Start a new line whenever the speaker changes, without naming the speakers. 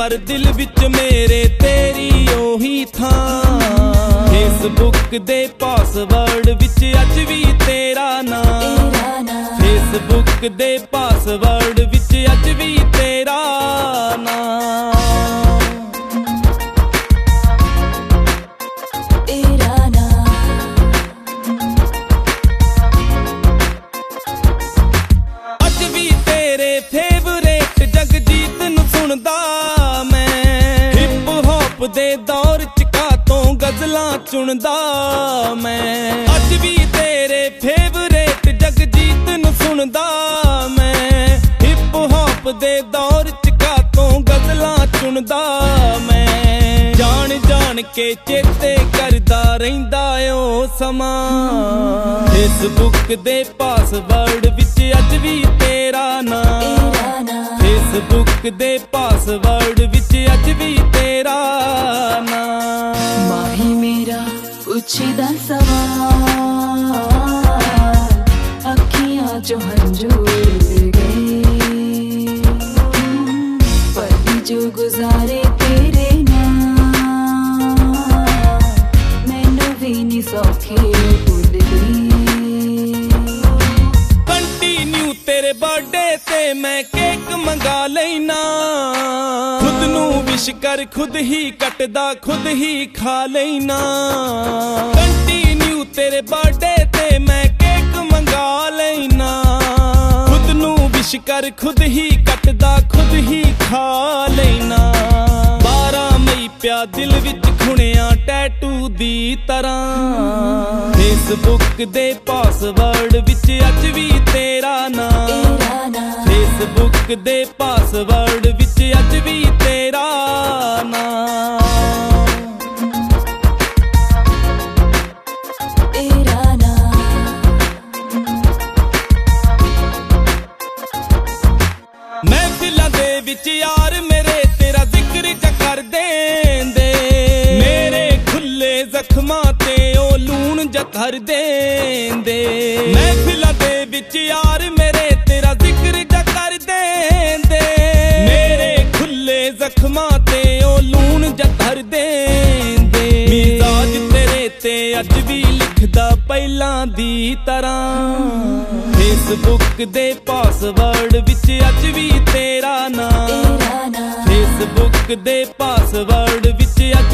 पर दिल विच मेरे तेरी ओही थां। फेसबुक दे पासवर्ड विच अज भी तेरा नाम। फेसबुक दे पासवर्ड विच अज भी तेरा नाम। हिप हॉप दे दौर च कातों गजलां चुनदा मैं। अज भी तेरे फेवरेट जगजीत नूं सुनदा मैं। हिप हॉप दे दौर च कातों गजलां चुनदा मैं। जान जान के चेते करदा रहिंदा ओ समां। फेसबुक दे पासवर्ड विच अज भी तेरा नाम। फेसबुक दे पासवर्ड विच अज भी तेरा नाम।
माही मेरा पुछदा सवाल, अखियां चो हंझू गए। पल जो गुजारे तेरे नाल, मैनू भी नहीं सौखे भुल गए।
कंटिन्यू तेरे बर्थडे ते मैं केक मंगा लेना। खुद नू विश कर खुद ही कटदा खुद ही खा लेना। कंटिन्यू तेरे बर्थडे ते मैं केक मंगा लेना। खुद नू विश कर खुद ही कटदा खुद ही खा लेना। 12 मई पिया दिल विच खुणिया टैटू दी तरह। फेसबुक दे पासवर्ड विच अज भी तेरा नाम। फेसबुक दे पासवर्ड विच अज भी तेरा नाम।
तेरा नाम।
महफिलां दे विच यार मेरे तेरा जिक्र च कर देंदे। मेरे खुले जख्मां ते ओ लूण जथर देंदे। महफिलां दे विच यार मेरे तेरा जिक्र च कर देंदे। मेरे खुले जख्मां ते ओ लूण जथर देंदे। मिजाज तेरे ते अज भी लिखदा पहलां दी तरह। फेसबुक दे पासवर्ड विच अज भी तेरा नाम। फेसबुक दे पासवर्ड विच अज